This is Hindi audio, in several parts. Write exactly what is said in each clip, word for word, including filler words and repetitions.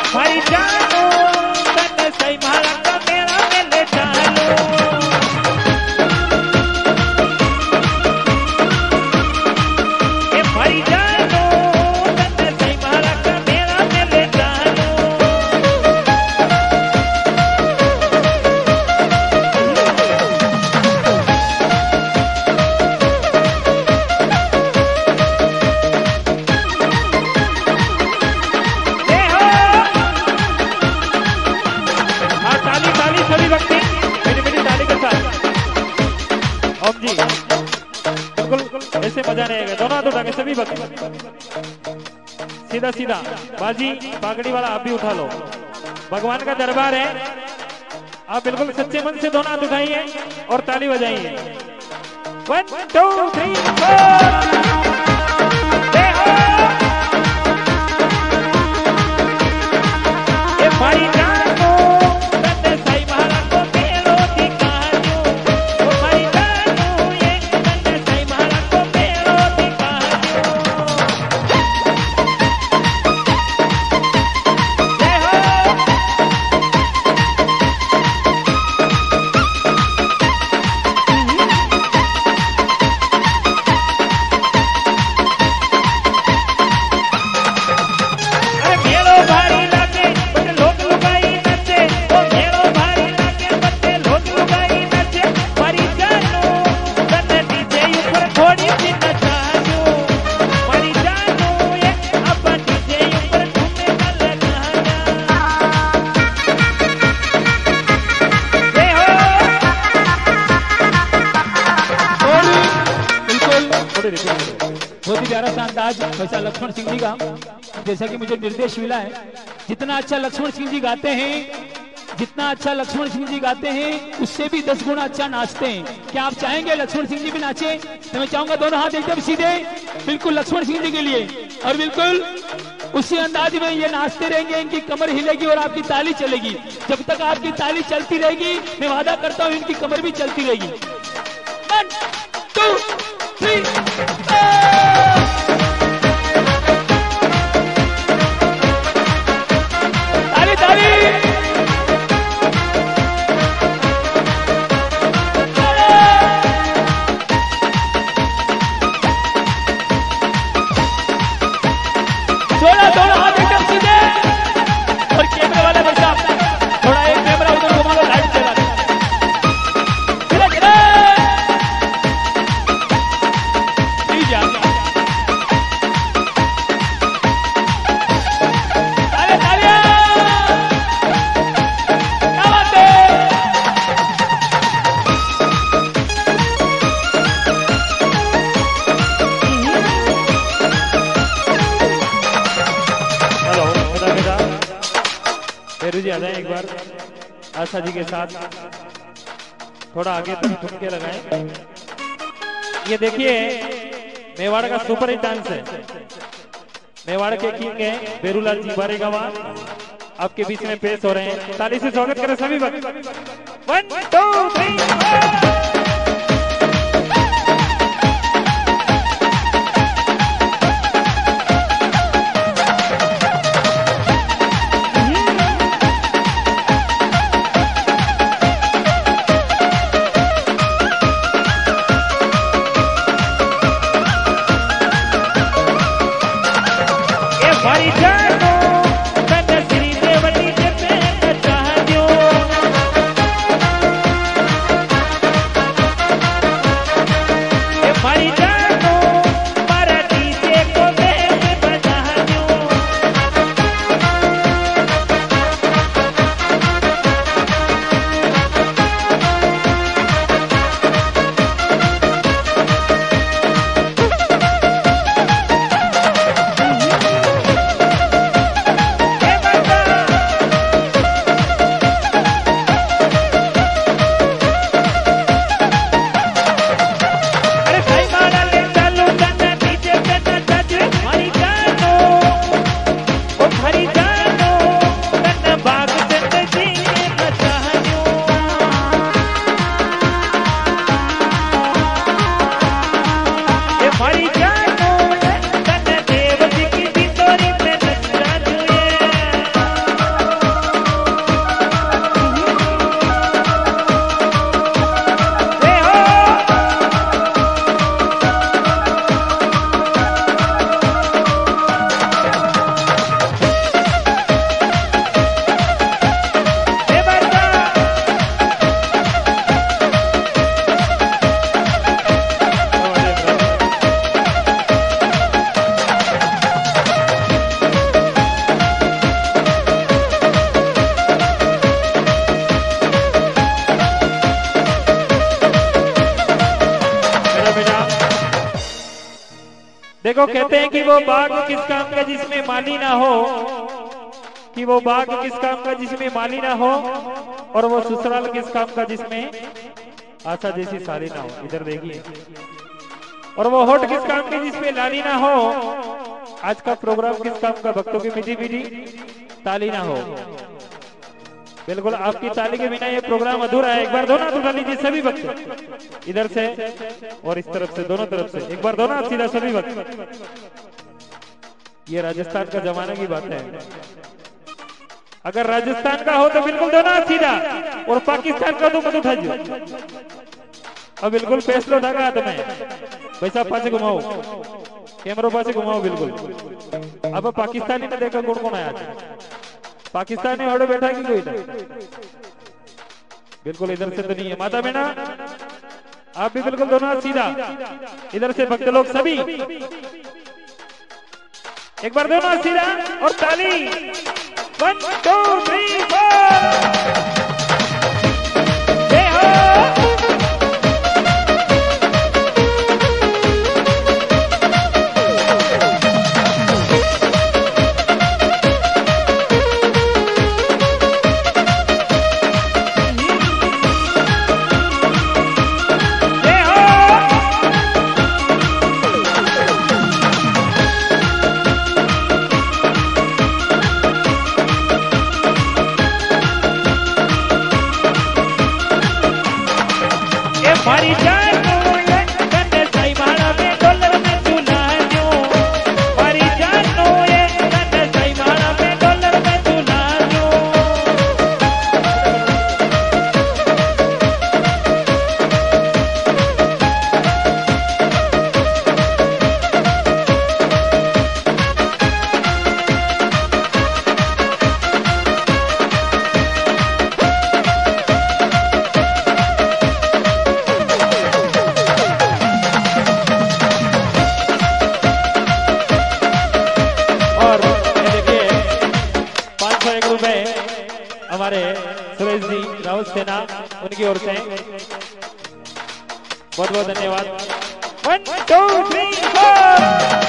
भाई जानो तन सही मारा का मेरा मिले जानो ए भाई जानो तन सही मारा का मेरा मिले जानो जी बिल्कुल ऐसे मजा नहीं आएगा। दोनों हाथ उठा के सभी भक्त सीधा सीधा बाजी पागड़ी वाला आप भी उठा लो। भगवान का दरबार है, आप बिल्कुल सच्चे मन से दोनों हाथ उठाइए और ताली बजाइए। वन टू थ्री फोर भाई बहुत ही प्यारा सा अंदाज वैसा लक्ष्मण सिंह जी का, जैसा कि मुझे निर्देश मिला है। जितना अच्छा लक्ष्मण सिंह जी गाते हैं, जितना अच्छा लक्ष्मण सिंह जी गाते हैं उससे भी दस गुना अच्छा नाचते हैं। क्या आप चाहेंगे लक्ष्मण सिंह जी भी नाचे? तो मैं चाहूंगा दोनों हाथ एकदम सीधे बिल्कुल लक्ष्मण सिंह जी के लिए, और बिल्कुल उसी अंदाज में ये नाचते रहेंगे। इनकी कमर हिलेगी और आपकी ताली चलेगी। जब तक आपकी ताली चलती रहेगी मैं वादा करता हूँ इनकी कमर भी चलती रहेगी। वन टू थ्री ताली ताली थोड़ा थोड़ा हाथ एकदम सीधे, और कैमरे वाला भाई साहब थोड़ा एक कैमरा उधर घुमा लो, लाइट चला दो। फेरू जी आ जाए एक बार आशा जी के साथ, थोड़ा आगे तक ठुमके लगाएं। ये देखिए मेवाड़ का सुपर हिट डांस है। मेवाड़ के किंग है बेरूलाल जी बारे गवाह आपके बीच में पेश हो रहे हैं। ताली से स्वागत करें सभी वक्त। वन टू थ्री देखो कहते हैं कि वो बाग किस काम का जिसमें माली ना हो, कि वो बाग किस काम का जिसमें माली ना हो, और वो ससुराल किस काम का जिसमें आशा जैसी साली ना हो। इधर देखिए, और वो होठ किस काम की जिसमें लाली ना हो। आज का प्रोग्राम किस काम का, भक्तों की मीठी मीठी ताली ना हो। बिल्कुल आपकी ताली के बिना ये प्रोग्राम अधूरा है। एक बार दोनों हाथ उठा लीजिए सभी भक्त, इधर से और इस तरफ से, दोनों तरफ से एक बार दोनों हाथ सीधा सभी भक्त। ये राजस्थान का जमाने की बात है। अगर राजस्थान का हो तो बिल्कुल दोनों हाथ सीधा, और पाकिस्तान का तो मत उठाइए। अब बिल्कुल फैसला उठागा हाथ में, वैसा पासे घुमाओ, कैमरों पासे घुमाओ बिल्कुल। अब पाकिस्तानी ने देखा कौन कौन आया, पाकिस्तानी ऑर्डर बैठा कि कोई नहीं, बिल्कुल इधर से तो नहीं है। माता बहना आप भी बिल्कुल दोनों हाथ सीधा, इधर से भक्त लोग सभी एक बार दोनों हाथ सीधा और ताली। वन टू थ्री फोर, जय हो। हमारी जान को ये कन्ने साई माला में डॉलर में चुना दूं, हमारी जान को ये कन्ने साई माला में डॉलर में चुना दूं। हमारे सुरेश जी राउत सेना, उनकी ओर से बहुत बहुत धन्यवाद। One two three four,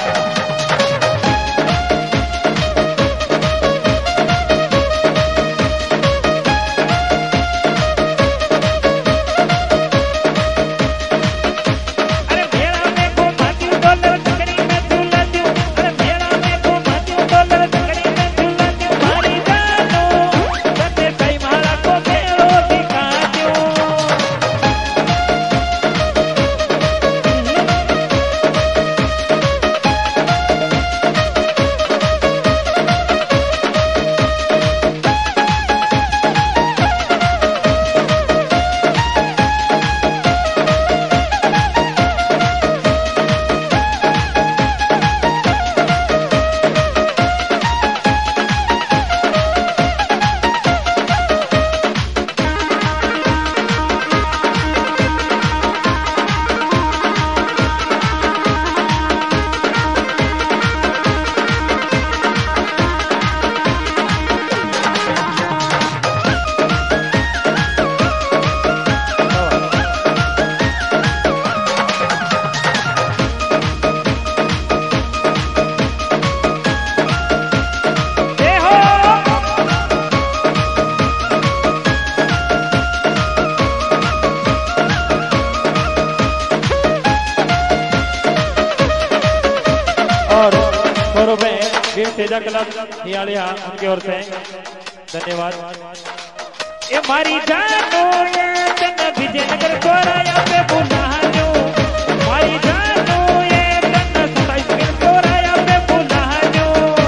Teja club हियालिया, उनकी ओर से धन्यवाद। ये हमारी जानो ये तन विजयनगर चौराया पे बुला लो, हमारी जानो ये तन सताईस के चौराया पे बुला लो।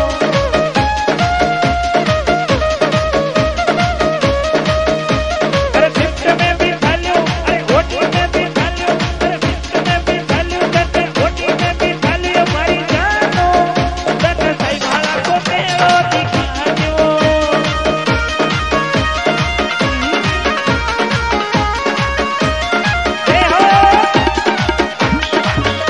अरे शिफ्ट में भी थालो, अरे ओटी में भी थालो, अरे शिफ्ट में भी थालो, तते ओटी में भी थालो। हमारी जानो तन सही भाला को तेरो दिखा दो। जय हो।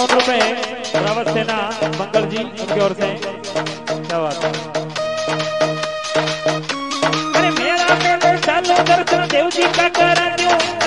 इक्यावन रुपए रावत सेना मंगल जी उनकी ओर से। क्या बात है। अरे मेरा चालो दर्शन देव जी का करा दो।